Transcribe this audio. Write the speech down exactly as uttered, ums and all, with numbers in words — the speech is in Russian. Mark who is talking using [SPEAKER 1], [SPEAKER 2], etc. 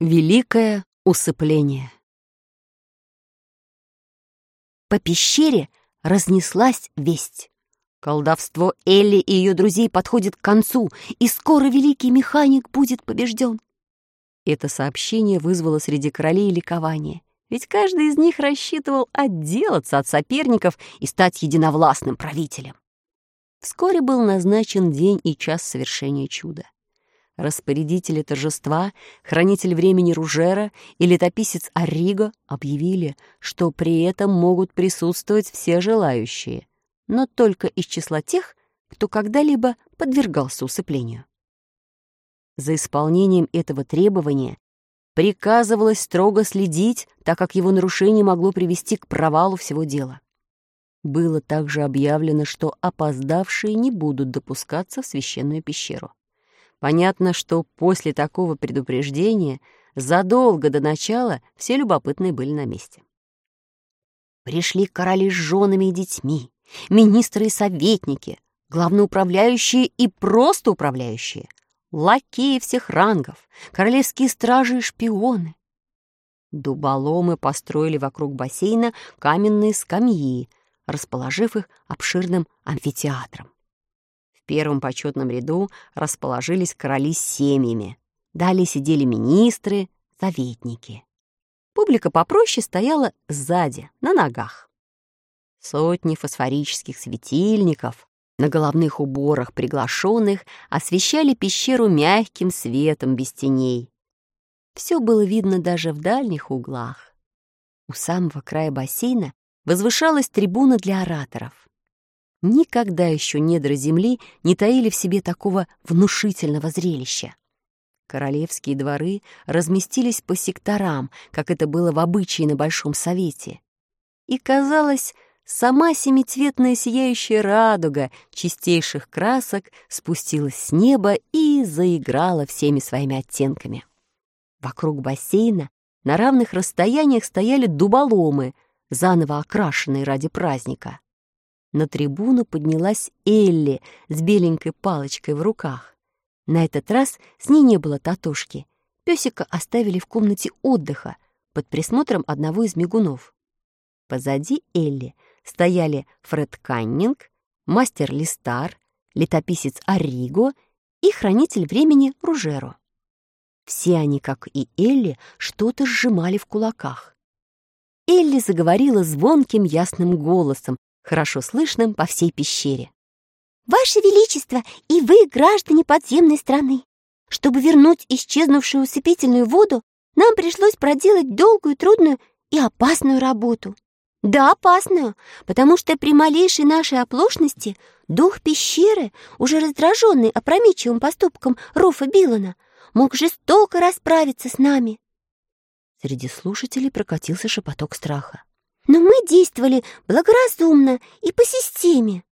[SPEAKER 1] Великое усыпление. По пещере разнеслась весть. Колдовство Элли и ее друзей подходит к концу, и скоро великий механик будет побежден. Это сообщение вызвало среди королей ликование, ведь каждый из них рассчитывал отделаться от соперников и стать единовластным правителем. Вскоре был назначен день и час совершения чуда. Распорядители торжества, хранитель времени Ружера и летописец Арриго объявили, что при этом могут присутствовать все желающие, но только из числа тех, кто когда-либо подвергался усыплению. За исполнением этого требования приказывалось строго следить, так как его нарушение могло привести к провалу всего дела. Было также объявлено, что опоздавшие не будут допускаться в священную пещеру. Понятно, что после такого предупреждения задолго до начала все любопытные были на месте. Пришли короли с женами и детьми, министры и советники, главноуправляющие и просто управляющие, лакеи всех рангов, королевские стражи и шпионы. Дуболомы построили вокруг бассейна каменные скамьи, расположив их обширным амфитеатром. В первом почетном ряду расположились короли с семьями. Далее сидели министры, советники. Публика попроще стояла сзади, на ногах. Сотни фосфорических светильников на головных уборах приглашенных освещали пещеру мягким светом без теней. Все было видно даже в дальних углах. У самого края бассейна возвышалась трибуна для ораторов. Никогда еще недра земли не таили в себе такого внушительного зрелища. Королевские дворы разместились по секторам, как это было в обычае на Большом Совете. И, казалось, сама семицветная сияющая радуга чистейших красок спустилась с неба и заиграла всеми своими оттенками. Вокруг бассейна на равных расстояниях стояли дуболомы, заново окрашенные ради праздника. На трибуну поднялась Элли с беленькой палочкой в руках. На этот раз с ней не было Татошки. Песика оставили в комнате отдыха под присмотром одного из мигунов. Позади Элли стояли Фред Каннинг, мастер Листар, летописец Арриго и хранитель времени Ружеро. Все они, как и Элли, что-то сжимали в кулаках. Элли заговорила звонким ясным голосом, хорошо слышным по всей пещере. «Ваше Величество и вы, граждане подземной страны, чтобы вернуть исчезнувшую усыпительную воду, нам пришлось проделать долгую, трудную и опасную работу. Да, опасную, потому что при малейшей нашей оплошности дух пещеры, уже раздраженный опрометчивым поступком Руфа Билана, мог жестоко расправиться с нами». Среди слушателей прокатился шепоток страха. «Но мы действовали благоразумно и по системе.